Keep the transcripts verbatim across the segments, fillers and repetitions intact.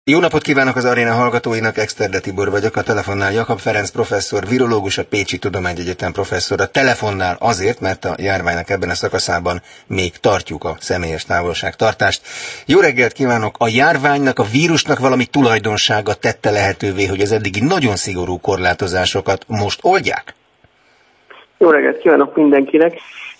Jó napot kívánok az aréna hallgatóinak, Exterde Tibor vagyok, a telefonnál Jakab Ferenc professzor, virológus, a Pécsi Tudományegyetem professzora. Telefonnál azért, mert a járványnak ebben a szakaszában még tartjuk a személyes távolságtartást. Jó reggelt kívánok! A járványnak, a vírusnak valami tulajdonsága tette lehetővé, hogy az eddigi nagyon szigorú korlátozásokat most oldják? Jó reggelt kívánok mindenkinek!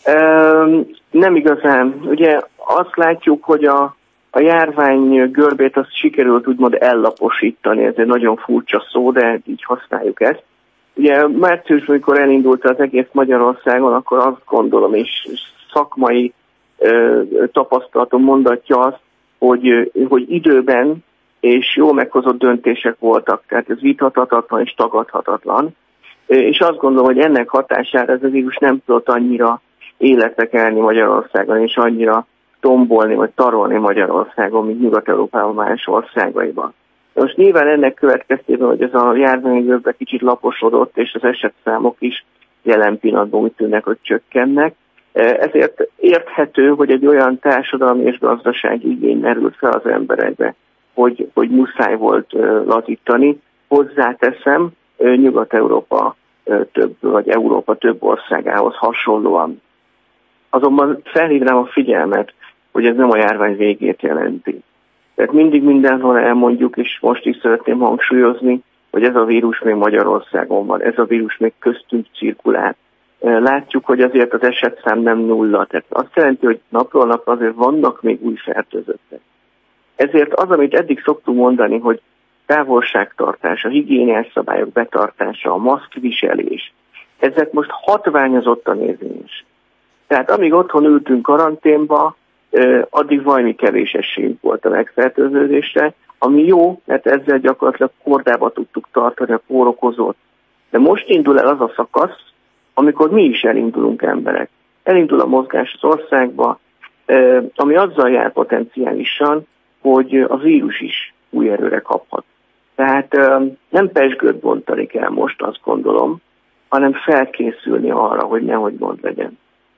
Nem igazán. Ugye azt látjuk, hogy a A járvány görbét azt sikerült úgymond ellaposítani, ez egy nagyon furcsa szó, de így használjuk ezt. Ugye márciusban, amikor elindult az egész Magyarországon, akkor azt gondolom, és szakmai ö, tapasztalatom mondatja azt, hogy, hogy időben és jól meghozott döntések voltak, tehát ez vitathatatlan és tagadhatatlan. És azt gondolom, hogy ennek hatására ez a vírus nem tudott annyira életre kelni Magyarországon, és annyira tombolni vagy tarolni Magyarországon, mint Nyugat-Európában más országaiban. Most nyilván ennek következtében, hogy ez a járványgörbe kicsit laposodott, és az esetszámok is jelen pillanatban úgy tűnnek, hogy csökkennek. Ezért érthető, hogy egy olyan társadalmi és gazdasági igény merült fel az emberekbe, hogy, hogy muszáj volt lazítani. Hozzáteszem, Nyugat-Európa több, vagy Európa több országához hasonlóan. Azonban felhívnám a figyelmet, hogy ez nem a járvány végét jelenti. Tehát mindig mindenhol elmondjuk, és most is szeretném hangsúlyozni, hogy ez a vírus még Magyarországon van, ez a vírus még köztünk cirkulál. Látjuk, hogy azért az esetszám nem nulla, tehát azt jelenti, hogy napról napra azért vannak még új fertőzöttek. Ezért az, amit eddig szoktunk mondani, hogy távolságtartás, a higiéniás szabályok betartása, a maszkviselés, ezek most hatványozottan érvényes. Tehát amíg otthon ültünk karanténba, addig valami kevés esélyünk volt a megfertőződésre, ami jó, mert ezzel gyakorlatilag kordába tudtuk tartani a kórokozót. De most indul el az a szakasz, amikor mi is elindulunk emberek. Elindul a mozgás az országba, ami azzal jár potenciálisan, hogy a vírus is új erőre kaphat. Tehát nem pezsgőt bontani kell most, azt gondolom, hanem felkészülni arra, hogy nehogy gond legyen.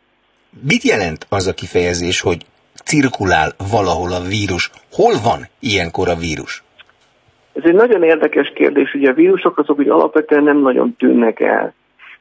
Mit jelent az a kifejezés, hogy cirkulál valahol a vírus? Hol van ilyenkor a vírus? Ez egy nagyon érdekes kérdés, ugye a vírusok azok úgy alapvetően nem nagyon tűnnek el.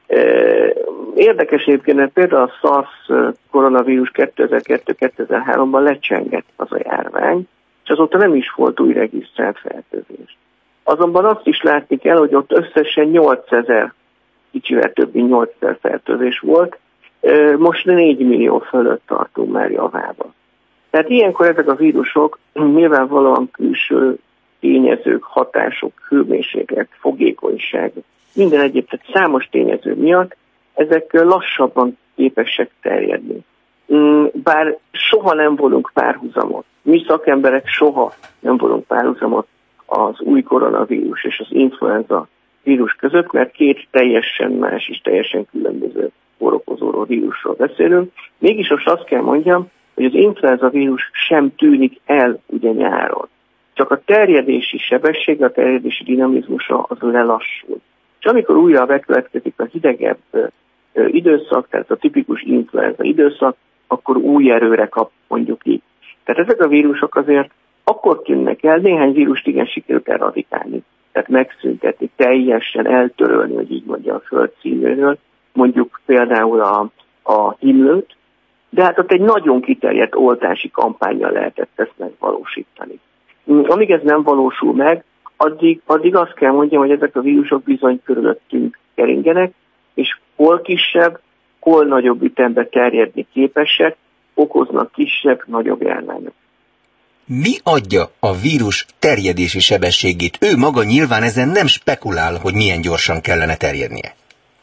Érdekes egyébként, mert például a SARS koronavírus kétezer-kettő kétezer-háromban lecsengett az a járvány, és azóta nem is volt új regisztrált fertőzés. Azonban azt is látni kell, hogy ott összesen nyolcezer, kicsivel több mint nyolcezer fertőzés volt, most négy millió fölött tartunk már javában. Tehát ilyenkor ezek a vírusok nyilvánvalóan külső tényezők, hatások, hőmérséklet, fogékonyság, minden egyéb, tehát számos tényező miatt ezek lassabban képesek terjedni. Bár soha nem volunk párhuzamot, mi szakemberek soha nem volunk párhuzamot az új koronavírus és az influenza vírus között, mert két teljesen más és teljesen különböző kórokozóról, vírusról beszélünk. Mégis most azt kell mondjam, hogy az influenza vírus sem tűnik el ugye nyáron. Csak a terjedési sebesség, a terjedési dinamizmusa az lelassul. És amikor újra bekövetkezik a hidegebb időszak, tehát a tipikus influenza időszak, akkor új erőre kap, mondjuk így. Tehát ezek a vírusok azért akkor tűnnek el, néhány vírust igen sikerült eradikálni, tehát megszüntetni, teljesen eltörölni, hogy így mondja a föld színéről, mondjuk például a, a himlőt, de hát ott egy nagyon kiterjedt oltási kampánnyal lehetett ezt megvalósítani. Amíg ez nem valósul meg, addig, addig azt kell mondjam, hogy ezek a vírusok bizony körülöttünk keringenek, és hol kisebb, hol nagyobb ütembe terjedni képesek, okoznak kisebb, nagyobb járványok. Mi adja a vírus terjedési sebességét? Ő maga nyilván ezen nem spekulál, hogy milyen gyorsan kellene terjednie.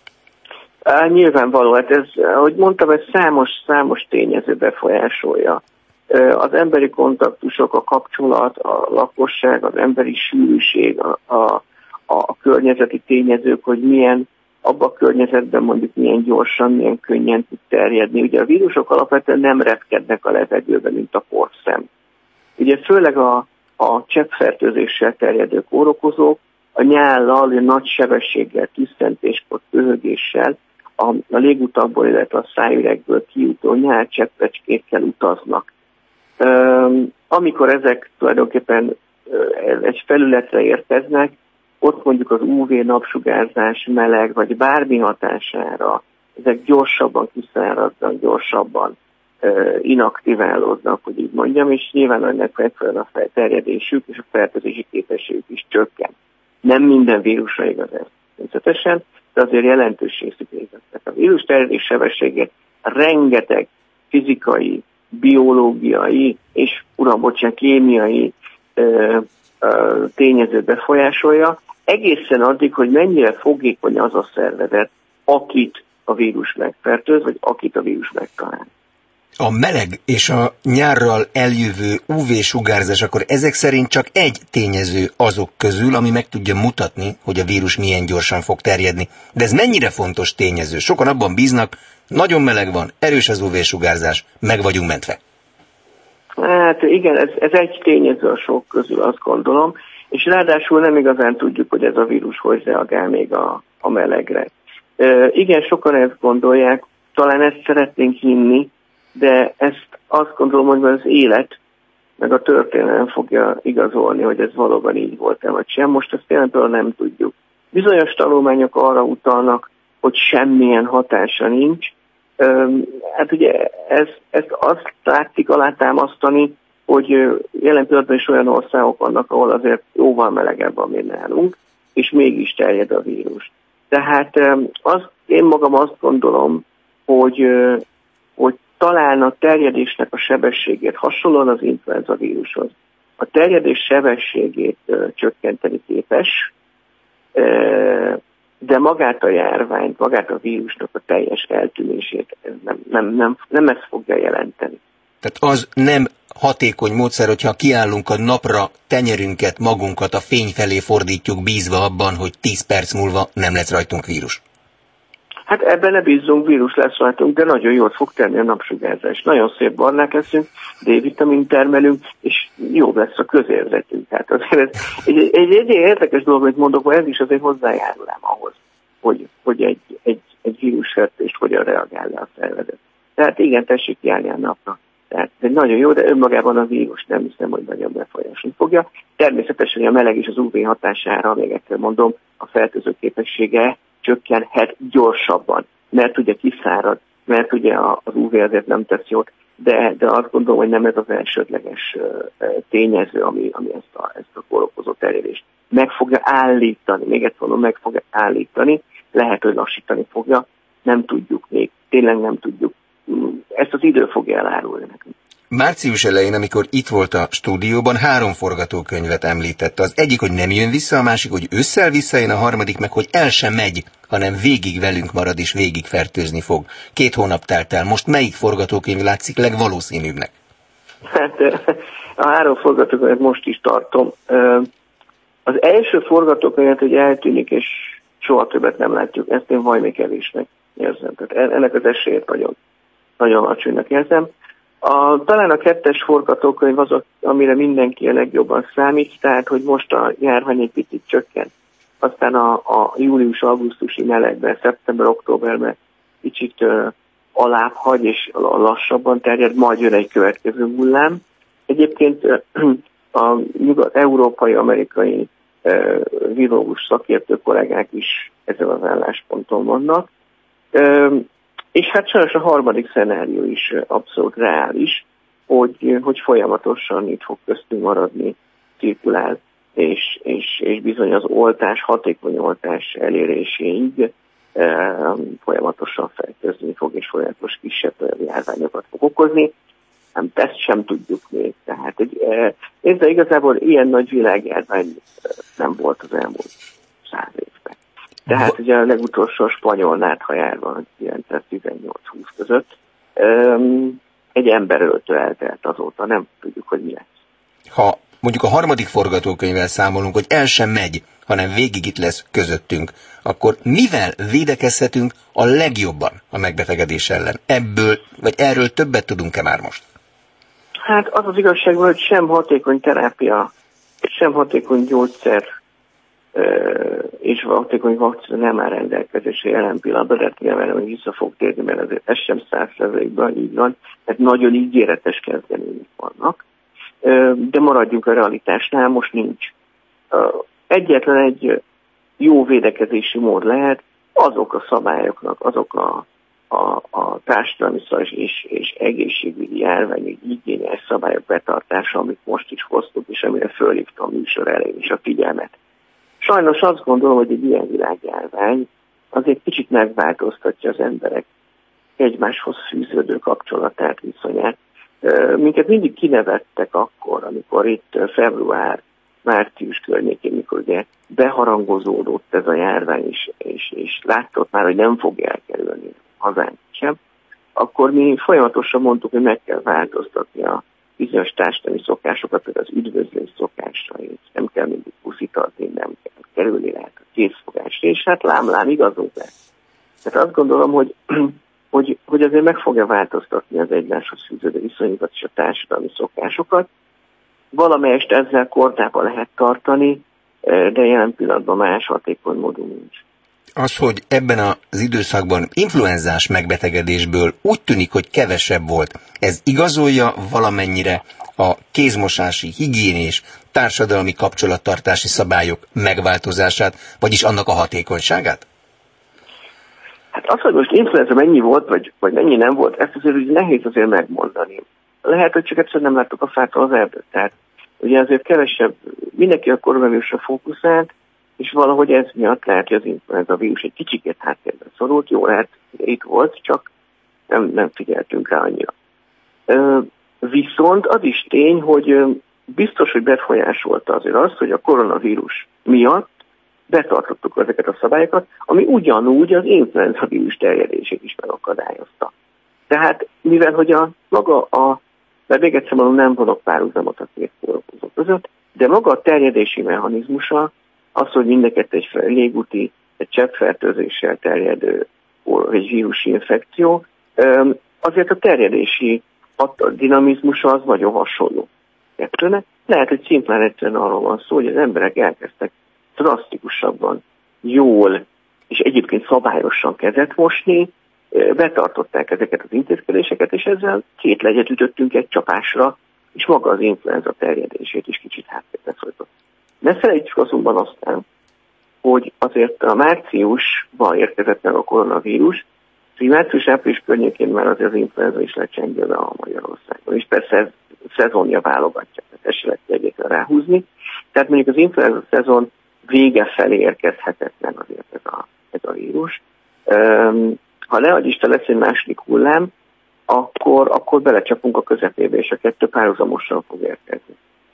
Á, nyilvánvaló, hát ez, ahogy mondtam, ez számos, számos tényező befolyásolja. Az emberi kontaktusok, a kapcsolat, a lakosság, az emberi sűrűség, a, a, a környezeti tényezők, hogy milyen abban a környezetben mondjuk milyen gyorsan, milyen könnyen tud terjedni. Ugye a vírusok alapvetően nem repkednek a levegőben, mint a porszem. Ugye főleg a, a cseppfertőzéssel terjedő kórokozók a nyállal, a nagy sebességgel, tüsszentéskor, köhögéssel a, a légutakból, illetve a szájüregből kijutó nyálcseppecskékkel utaznak. Üm, amikor ezek tulajdonképpen egy felületre érkeznek, ott mondjuk az ú vé napsugárzás, meleg, vagy bármi hatására ezek gyorsabban kiszáradnak, gyorsabban inaktiválódnak, hogy így mondjam, és nyilván ennek megfelelően a terjedésük és a fertőzési képességük is csökken. Nem minden vírusra igaz ez természetesen, de azért jelentős részük igaz. A vírus terjedés sebességét rengeteg fizikai, biológiai és, uram, bocsánat, kémiai ö, ö, tényező befolyásolja, egészen addig, hogy mennyire fogékony az a szervezet, akit a vírus megfertőz, vagy akit a vírus megtalál. A meleg és a nyárral eljövő ú vé-sugárzás, akkor ezek szerint csak egy tényező azok közül, ami meg tudja mutatni, hogy a vírus milyen gyorsan fog terjedni. De ez mennyire fontos tényező? Sokan abban bíznak, nagyon meleg van, erős az ú vé-sugárzás, meg vagyunk mentve. Hát igen, ez, ez egy tényező a sok közül, azt gondolom, és ráadásul nem igazán tudjuk, hogy ez a vírus hogy reagál még a, a melegre. E, igen, sokan ezt gondolják, talán ezt szeretnénk hinni, de ezt azt gondolom, hogy az élet, meg a történelem fogja igazolni, hogy ez valóban így volt-e vagy sem. Most ezt tényleg nem tudjuk. Bizonyos tanulmányok arra utalnak, hogy semmilyen hatása nincs. Hát ugye ez, ezt azt látszik alátámasztani, hogy jelen pillanatban is olyan országok vannak, ahol azért jóval melegebb van, mint nálunk, és mégis terjed a vírus. Tehát az, én magam azt gondolom, hogy, hogy talán a terjedésnek a sebességét hasonlóan az influenza vírushoz. A terjedés sebességét ö, csökkenteni képes, ö, de magát a járványt, magát a vírusnak a teljes eltűnését nem, nem, nem, nem ezt fogja jelenteni. Tehát az nem hatékony módszer, hogyha kiállunk a napra, tenyerünket, magunkat a fény felé fordítjuk, bízva abban, hogy tíz perc múlva nem lesz rajtunk vírus. Hát ebben ne bízzunk, vírus lesz rajtunk, de nagyon jól fog tenni a napsugárzás. Nagyon szép barnák leszünk, D-vitamin termelünk, és jó lesz a közérzetünk. Tehát azért ez egy, egy, egy, egy érdekes dolog, hogy mondok, hogy ez is azért hozzájárulám ahhoz, hogy, hogy egy, egy, egy vírusfertőzést hogyan reagál le a szervezet. Tehát igen, tessék járni a napra. Tehát ez nagyon jó, de önmagában a vírus nem hiszem, hogy nagyon befolyásolni fogja. Természetesen a meleg és az ú vé hatására, még egyszer mondom, a fertőző képessége csökkenhet gyorsabban, mert ugye kiszárad, mert ugye az ú vé azért nem tesz jót, de, de azt gondolom, hogy nem ez az elsődleges tényező, ami, ami ezt a, ezt a kórokozó terjedést meg fogja állítani, még egyszer mondom, meg fogja állítani, lehet, hogy lassítani fogja, nem tudjuk még, tényleg nem tudjuk. Ezt az idő fogja elárulni nekünk. Március elején, amikor itt volt a stúdióban, három forgatókönyvet említett. Az egyik, hogy nem jön vissza, a másik, hogy ősszel visszajön, a harmadik meg, hogy el sem megy, hanem végig velünk marad és végig fertőzni fog. Két hónap telt el. Most melyik forgatókönyv látszik legvalószínűbbnek? Hát a három forgatókönyvet most is tartom. Az első forgatókönyvet, hogy eltűnik, és soha többet nem látjuk, ezt én vajmi kevésnek érzem. Tehát ennek az esélyét nagyon, nagyon alacsonynak érzem. A, talán a kettes forgatókönyv az, amire mindenki a legjobban számít, tehát hogy most a járvány egy picit csökken. Aztán a, a július-augusztusi melegben, szeptember-októberben kicsit uh, alább hagy, és lassabban terjed, majd jön egy következő hullám. Egyébként uh, a nyugat-európai, amerikai uh, virológus szakértő kollégák is ezen az állásponton vannak. Uh, És hát sajnos a harmadik szenárió is abszolút reális, hogy, hogy folyamatosan itt fog köztünk maradni, cirkulál, és, és, és bizony az oltás, hatékony oltás eléréséig e, folyamatosan fertőzni fog, és folyamatos kisebb járványokat fog okozni. Nem, ezt sem tudjuk még. Tehát, hogy, e, nézd, igazából ilyen nagy világjárvány nem volt az elmúlt száz évben. Tehát ugye a legutolsó a spanyol náthajárban kilencszáztizennyolc-húsz között um, egy emberöltő eltelt azóta, nem tudjuk, hogy mi lesz. Ha mondjuk a harmadik forgatókönyvvel számolunk, hogy el sem megy, hanem végig itt lesz közöttünk, akkor mivel védekezhetünk a legjobban a megbetegedés ellen? Ebből, vagy erről többet tudunk-e már most? Hát az az igazság, hogy sem hatékony terápia, sem hatékony gyógyszer, és hatékony vakcina nem áll rendelkezésre jelen pillanatban, de nyilván, hogy vissza fog térni, mert azért ez sem száz százalékban így van, mert nagyon ígéretes kezdemények vannak. de maradjunk a realitásnál, most nincs. Egyetlen egy jó védekezési mód lehet azok a szabályoknak, azok a, a, a társadalmi és, és egészségügyi járványügyi igényes szabályok betartása, amit most is hoztuk, és amire fölhívtam a műsor elején is a figyelmet. Sajnos azt gondolom, hogy egy ilyen világjárvány azért kicsit megváltoztatja az emberek egymáshoz fűződő kapcsolatát, viszonyát. Minket mindig kinevettek akkor, amikor itt február, március környékén, mikor ugye beharangozódott ez a járvány is, és, és látszott már, hogy nem fog elkerülni hazánk sem, akkor mi folyamatosan mondtuk, hogy meg kell változtatni a bizonyos társadalmi szokásokat, például az üdvözlés szokásait, nem kell mindig puszit adni, nem kell kerülni lehet a készfogást, és hát lám-lám igazunk lesz. Tehát azt gondolom, hogy, hogy, hogy azért meg fogja változtatni az egymáshoz fűződő viszonyokat és a társadalmi szokásokat. Valamelyest ezzel kordában lehet tartani, de jelen pillanatban más hatékony módon nincs. Az, hogy ebben az időszakban influenzás megbetegedésből úgy tűnik, hogy kevesebb volt, ez igazolja valamennyire a kézmosási, higiénés, társadalmi kapcsolattartási szabályok megváltozását, vagyis annak a hatékonyságát? Hát az, hogy most influenza mennyi volt, vagy, vagy mennyi nem volt, ezt azért úgy nehéz azért megmondani. Lehet, hogy csak egyszer nem láttuk a fától az erdőt. Tehát ugye azért kevesebb, mindenki a koronavírusra fókuszált, és valahogy ez miatt lehet, hogy az influenza vírus egy kicsikét háttérben szorult. Jó, lehet, itt volt, csak nem, nem figyeltünk rá annyira. Ö, viszont az is tény, hogy biztos, hogy befolyásolta azért azt, hogy a koronavírus miatt betartottuk ezeket a szabályokat, ami ugyanúgy az influenza vírus terjedését is megakadályozta. Tehát, mivel hogy a maga a, mert még egyszer mondom, nem vonok párhuzamot a két kórokozó között, de maga a terjedési mechanizmusa, az, hogy mindeket egy légúti, egy cseppfertőzéssel terjedő egy vírusi infekció, azért a terjedési a dinamizmusa az nagyon hasonló. Lehet, hogy szimplán egyszerűen arról van szó, hogy az emberek elkezdtek drasztikusabban, jól és egyébként szabályosan kezet mosni, betartották ezeket az intézkedéseket, és ezzel két legyet ütöttünk egy csapásra, és maga az influenza terjedését is kicsit háttérbe szorított. Ne felejtsük azonban aztán, hogy azért a márciusban érkezett meg a koronavírus, és március-április környékén már azért az influenza is lecsengődve a Magyarországon. És persze ez szezonja válogatja, tehát ezt se lehet egyébként ráhúzni. Tehát mondjuk az influenza szezon vége felé érkezhetett meg azért ez a, ez a vírus. Ha ne adj Isten lesz egy második hullám, akkor, akkor belecsapunk a közepébe, és a kettő párhuzamosan fog érkezni.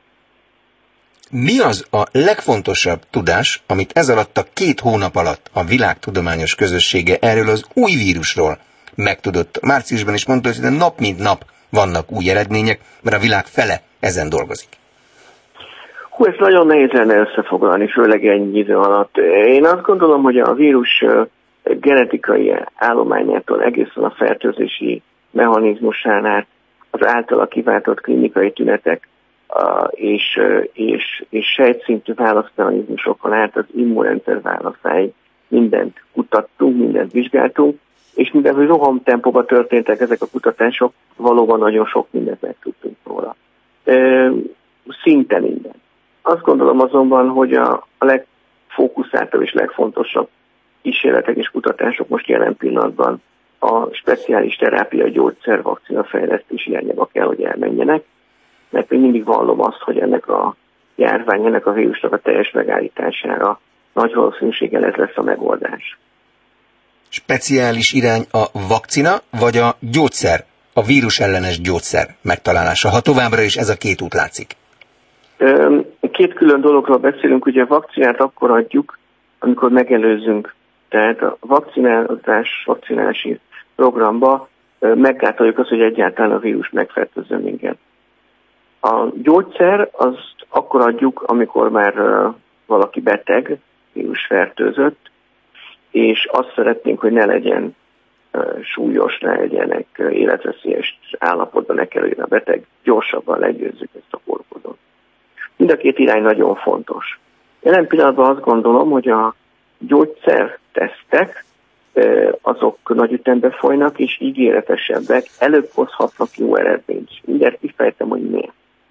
Mi az a legfontosabb tudás, amit ez alatt a két hónap alatt a világ tudományos közössége erről az új vírusról megtudott? Márciusban is mondta, hogy nap mint nap vannak új eredmények, mert a világ fele ezen dolgozik. Hú, ezt nagyon nehéz lenne összefoglalni, főleg ennyi idő alatt. Én azt gondolom, hogy a vírus genetikai állományától egészen a fertőzési mechanizmusán át az általa kiváltott klinikai tünetek és, és, és sejtszintű válaszmechanizmusokon át az immunrendszer válaszáig mindent kutattunk, mindent vizsgáltunk, és mivel hogy rohamtempóban történtek ezek a kutatások, valóban nagyon sok mindent megtudtunk róla. Szinte minden. Azt gondolom azonban, hogy a, a legfókuszáltabb és legfontosabb kísérletek és kutatások most jelen pillanatban a speciális terápia, gyógyszer, vakcina fejlesztés irányába kell, hogy elmenjenek, mert még mindig vallom azt, hogy ennek a járvány, ennek a vírusnak a teljes megállítására nagy valószínűséggel ez lesz a megoldás. Speciális irány a vakcina, vagy a gyógyszer, a vírus ellenes gyógyszer megtalálása, ha továbbra is ez a két út látszik? Két külön dologról beszélünk, ugye a vakcinát akkor adjuk, amikor megelőzünk. Tehát a vakcinálás, vakcinálási programba meggátoljuk azt, hogy egyáltalán a vírus megfertőzön minket. A gyógyszer azt akkor adjuk, amikor már valaki beteg, vírusfertőzött, és azt szeretnénk, hogy ne legyen súlyos, ne legyenek életveszélyes állapotban, ne kerüljön a beteg, gyorsabban legyőzzük ezt a kórokozót. Mind a két irány nagyon fontos. Jelen pillanatban azt gondolom, hogy a gyógyszertesztek azok nagy ütembe folynak, és ígéretesebbek, előbb hozhatnak jó eredményt. Mindjárt kifejtem, hogy miért.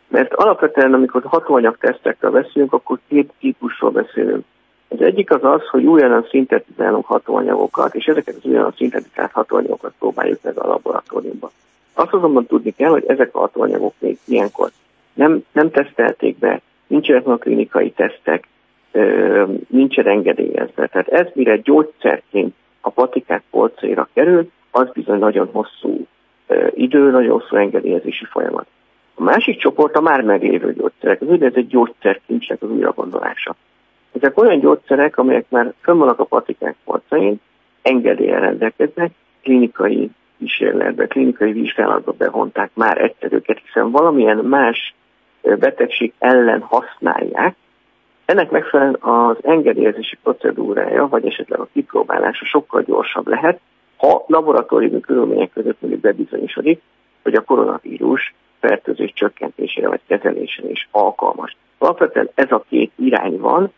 Mert alapvetően, amikor hatóanyag tesztekről beszélünk, akkor két típusról beszélünk. Az egyik az az, hogy újonnan szintetizálunk hatóanyagokat, és ezeket az újonnan szintetizált hatóanyagokat próbáljuk meg a laboratóriumban. Azt azonban tudni kell, hogy ezek a hatóanyagok még ilyenkor nem, nem tesztelték be, nincsenek a klinikai tesztek, nincsen engedélyezve. Tehát ez, mire gyógyszerként a patikák polcaira kerül, az bizony nagyon hosszú idő, nagyon hosszú engedélyezési folyamat. A másik csoport a már meglévő gyógyszerek, az úgynevezett gyógyszerkincsnek az újragondolása. Ezek olyan gyógyszerek, amelyek már fönn vannak a patikák polcain, engedéllyel rendelkeznek, klinikai kísérletbe, klinikai vizsgálatba bevonták már egyszer őket, hiszen valamilyen más betegség ellen használják. Ennek megfelelően az engedélyezési procedúrája, vagy esetleg a kipróbálása sokkal gyorsabb lehet, ha laboratóriumi körülmények között mondjuk bebizonyosodik, hogy a koronavírus fertőzés csökkentésére vagy kezelésére is alkalmas. Alapvetően ez a két irány van.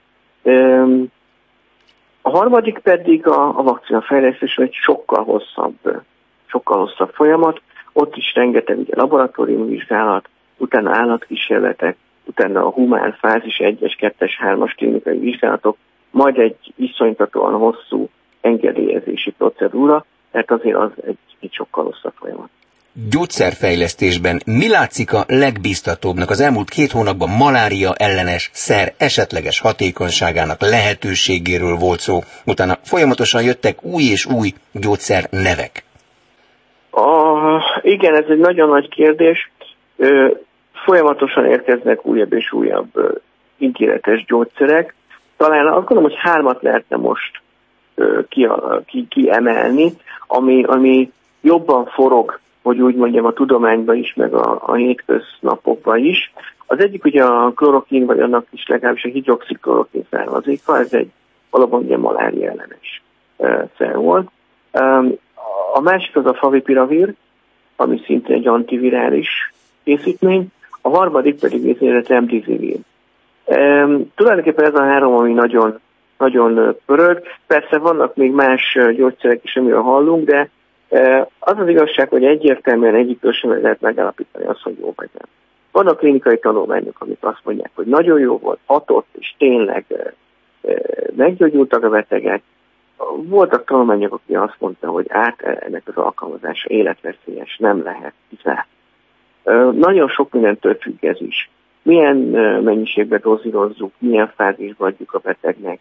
A harmadik pedig a, a vakcinafejlesztés, egy sokkal hosszabb, sokkal hosszabb folyamat. Ott is rengeteg ugye, laboratóriumi vizsgálat, utána állatkísérletek, utána a humán fázis egyes, kettes, hármas klinikai vizsgálatok, majd egy iszonytatóan hosszú engedélyezési procedúra, tehát azért az egy, egy sokkal hosszabb folyamat. Gyógyszerfejlesztésben mi látszik a legbiztatóbbnak? Az elmúlt két hónapban malária ellenes szer esetleges hatékonyságának lehetőségéről volt szó. Utána folyamatosan jöttek új és új gyógyszer nevek. A, igen, ez egy nagyon nagy kérdés. Ö, folyamatosan érkeznek újabb és újabb ö, ígéretes gyógyszerek. Talán azt gondolom, hogy hármat lehetne most ö, ki, ki, kiemelni, ami, ami jobban forog, hogy úgy mondjam, a tudományban is, meg a, a hétköznapokban is. Az egyik ugye a klorokin, vagy annak is legalábbis a hidroxiklorokin származéka, ez egy valóban ugye malária ellenes uh, szer volt. Um, a másik az a favipiravir, ami szintén egy antivirális készítmény, a harmadik pedig a remdesivir. Um, tulajdonképpen ez a három, ami nagyon, nagyon pörög. Persze vannak még más gyógyszerek is, amiről hallunk, de az az igazság, hogy egyértelműen egyikről sem lehet megállapítani azt, hogy jó vagy nem. Vannak klinikai tanulmányok, amik azt mondják, hogy nagyon jó volt, hatott, és tényleg meggyógyultak a betegek. Voltak tanulmányok, akik azt mondta, hogy át ennek az alkalmazása életveszélyes, nem lehet, hiszen nagyon sok mindentől függ ez is. Milyen mennyiségben dozírozzuk, milyen fázisba adjuk a betegnek,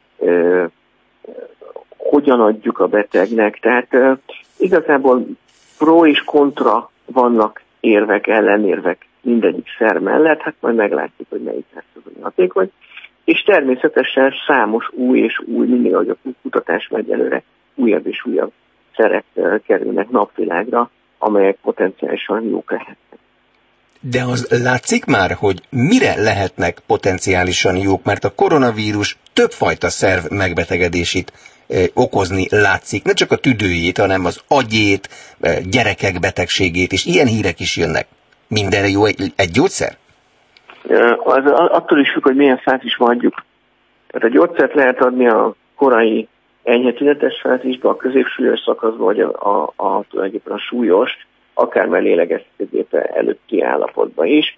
hogyan adjuk a betegnek. Tehát uh, igazából pro és kontra vannak érvek, ellenérvek mindegyik szer mellett, hát majd meglátjuk, hogy melyik lesz az hatékony. És természetesen számos új és új, mindig ahogy a kutatás megy előre, újabb és újabb szerek uh, kerülnek napvilágra, amelyek potenciálisan jók lehetnek. De az látszik már, hogy mire lehetnek potenciálisan jók, mert a koronavírus többfajta szerv megbetegedését eh, okozni látszik. Ne csak a tüdőjét, hanem az agyét, eh, gyerekek betegségét, és ilyen hírek is jönnek. Mindenre jó egy, egy gyógyszer? Az attól is függ, hogy milyen fázisban adjuk. Tehát a gyógyszert lehet adni a korai enyhe tünetes fázisban, a középsúlyos szakaszban, vagy a, a, a, tulajdonképpen a súlyos, akár már lélegeztetőgépe előtti állapotban is.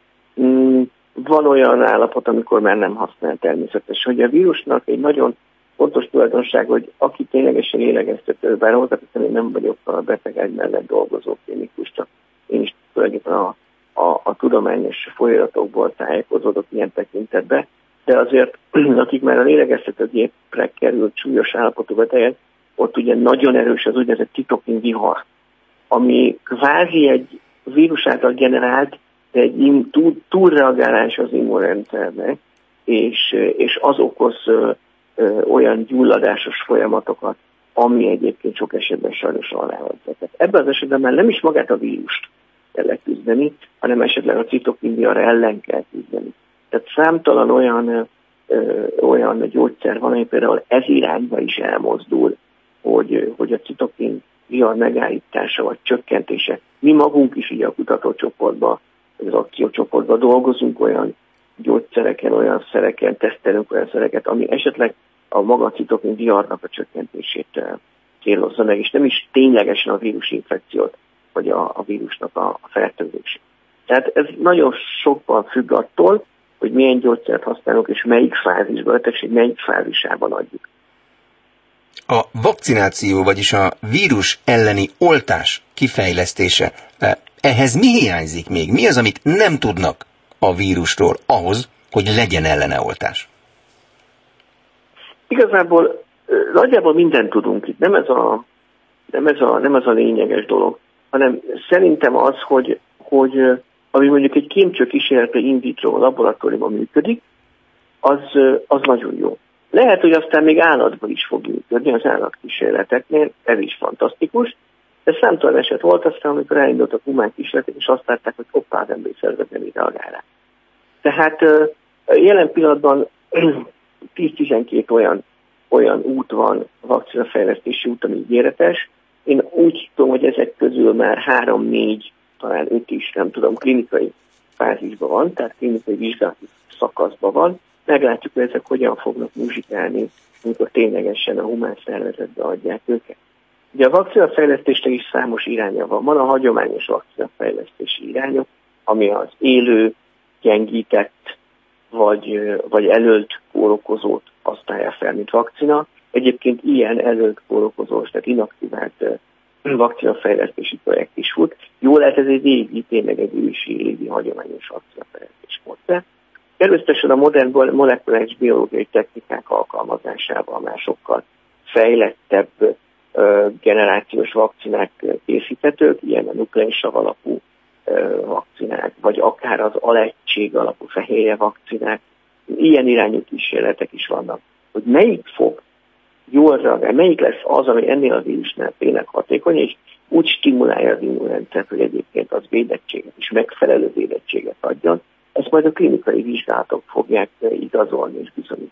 Van olyan állapot, amikor már nem használ természetes. Hogy a vírusnak egy nagyon fontos tulajdonság, hogy aki ténylegesen lélegeztető, bár hozzáteszem, én nem vagyok a betegágy mellett dolgozó klinikus, csak én is tulajdonképpen a, a, a tudományos folyamatokból tájékozódok ilyen tekintetben, de azért, akik már a lélegeztetőgépre került súlyos állapotú betegek, ott ugye nagyon erős az úgynevezett citokin vihar, ami kvázi egy vírus által generált, de egy im, túl, túlreagálás az immunrendszernek, és, és az okoz ö, ö, olyan gyulladásos folyamatokat, ami egyébként sok esetben sajnos alávezetett. Ebben az esetben már nem is magát a vírust kell leküzdeni, hanem esetleg a citokin-vihar ellen kell küzdeni. Tehát számtalan olyan, ö, olyan gyógyszer van, ami például ez irányba is elmozdul, hogy, hogy a citokin vihar megállítása vagy csökkentése. Mi magunk is ugye a kutatócsoportban, az akciócsoportban dolgozunk olyan gyógyszereken, olyan szereken, tesztelünk olyan szereket, ami esetleg a maga citokin viharnak a csökkentését célozza meg, és nem is ténylegesen a vírusinfekciót, vagy a, a vírusnak a, a fertőzését. Tehát ez nagyon sokban függ attól, hogy milyen gyógyszert használunk, és melyik fázisban, a betegség melyik fázisában adjuk. A vakcináció, vagyis a vírus elleni oltás kifejlesztése, ehhez mi hiányzik még? Mi az, amit nem tudnak a vírusról ahhoz, hogy legyen ellene oltás? Igazából nagyjából mindent tudunk itt, nem ez a, nem ez a, nem ez a lényeges dolog, hanem szerintem az, hogy, hogy ami mondjuk egy kémcső kísérletre in vitro laboratóriumban működik, az, az nagyon jó. Lehet, hogy aztán még állatban is fog működni az állatkísérleteknél, ez is fantasztikus, de számtalan eset volt aztán, amikor elindultak humán kísérletek, és azt látták, hogy hoppá, az emberi szervezet nem így reagál rá. Tehát jelen pillanatban tíz-tizenkét olyan, olyan út van, vakcinafejlesztési út, ami ígéretes. Én úgy tudom, hogy ezek közül már három-négy, talán öt is, nem tudom, klinikai fázisban van, tehát klinikai vizsgálati szakaszban van. Meglátjuk, hogy ezek hogyan fognak muzsikálni, amikor ténylegesen a humán szervezetbe adják őket. Ugye a vakcinafejlesztésnek is számos iránya van. Van a hagyományos vakcinafejlesztési irányok, ami az élő, gyengített vagy, vagy elölt kórokozót használja fel, mint vakcina. Egyébként ilyen elölt kórokozós, tehát inaktivált vakcinafejlesztési projekt is fut. Jó lehet, ez egy régi, tényleg egy ősi, régi hagyományos vakcinafejlesztés módszer. Természetesen a modern molekuláris biológiai technikák alkalmazásával már sokkal fejlettebb ö, generációs vakcinák készíthetők, ilyen a nukleínsav alapú ö, vakcinák, vagy akár az alegység alapú fehérje vakcinák. Ilyen irányú kísérletek is vannak. Hogy melyik fog jól reagálni, melyik lesz az, ami ennél a vírusnál tényleg hatékony, és úgy stimulálja az immunrendszert, hogy egyébként az védettséget és megfelelő védettséget adjon. Ezt majd a klinikai vizsgálatok fogják igazolni és bizonyítani.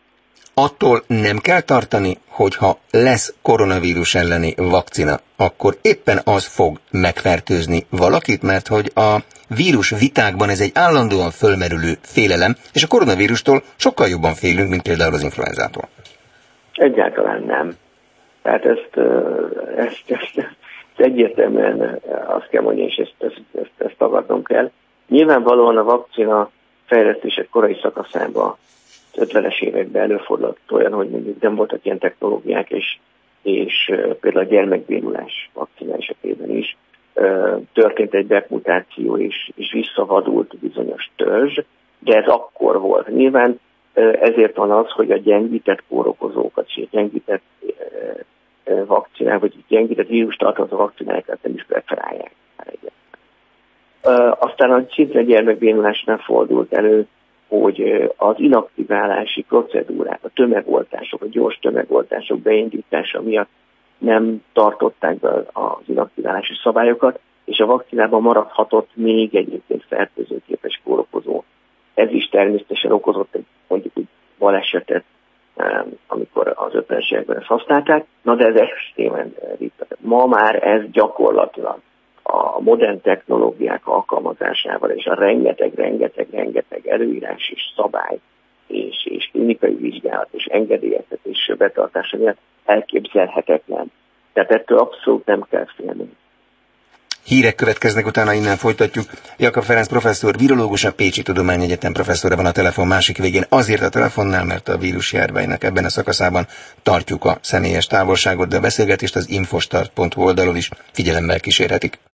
Attól nem kell tartani, hogyha lesz koronavírus elleni vakcina, akkor éppen az fog megfertőzni valakit, mert hogy a vírus vitákban ez egy állandóan fölmerülő félelem, és a koronavírustól sokkal jobban félünk, mint például az influenzától. Egyáltalán nem. Tehát ezt, ezt, ezt, ezt egyértelműen azt kell mondani, és ezt, ezt, ezt, ezt tagadnom kell. Nyilvánvalóan a vakcina fejlesztések korai szakaszában az ötvenes években előfordult olyan, hogy mondjuk nem voltak ilyen technológiák, és, és például a gyermekbénulás vakcina esetében is történt egy bekmutáció, és, és visszavadult bizonyos törzs, de ez akkor volt. Nyilván ezért van az, hogy a gyengített kórokozókat, és a gyengített vakcinák, vagy gyengített vírus tartalmazó vakcinákat nem is preferálják. Aztán a szinte gyermekbénulásnál fordult elő, hogy az inaktiválási procedúrák, a tömegoltások, a gyors tömegoltások beindítása miatt nem tartották be az inaktiválási szabályokat, és a vakcinában maradhatott még egyébként fertőzőképes kórokozó. Ez is természetesen okozott egy mondjuk egy balesetet, amikor az ötvenes években ezt használták, na de ez extrémen ritka. Ma már ez gyakorlatilag a modern technológiák alkalmazásával és a rengeteg, rengeteg, rengeteg előírás és szabály és, és klinikai vizsgálat és engedélyeztetés betartása miatt elképzelhetetlen. Tehát ettől abszolút nem kell félni. Hírek következnek, utána innen folytatjuk. Jakab Ferenc professzor, virológus, a Pécsi Tudományegyetem professzora van a telefon másik végén. Azért a telefonnál, mert a vírusjárványnak ebben a szakaszában tartjuk a személyes távolságot, de a beszélgetést az infostart pont hu oldalon is figyelemmel kísérhetik.